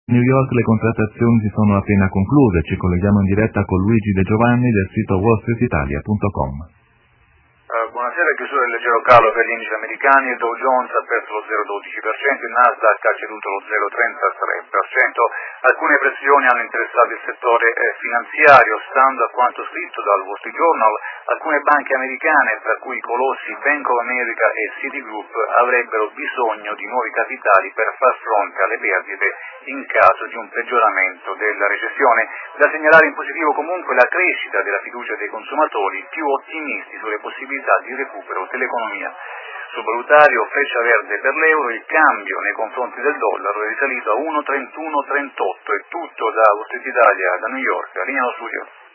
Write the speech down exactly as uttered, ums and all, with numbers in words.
New York le contrattazioni si sono appena concluse, ci colleghiamo in diretta con Luigi De Giovanni del sito wall street italia punto com. Uh, buonasera, chiusura del leggero calo per gli indici americani, il Dow Jones ha perso lo zero virgola dodici per cento, il Nasdaq ha ceduto lo zero virgola trentatré per cento. Alcune pressioni hanno interessato il settore eh, finanziario, stando a quanto scritto dal Wall Street Journal. Alcune banche americane, tra cui i colossi Bank of America e Citigroup, avrebbero bisogno di nuovi capitali per far fronte alle perdite in caso di un peggioramento della recessione. Da segnalare in positivo comunque la crescita della fiducia dei consumatori, più ottimisti sulle possibilità di recupero dell'economia. Sul valutario freccia verde per l'euro, il cambio nei confronti del dollaro è risalito a uno virgola trentuno trentotto. È tutto da Wall Street Italia, da New York, linea allo studio.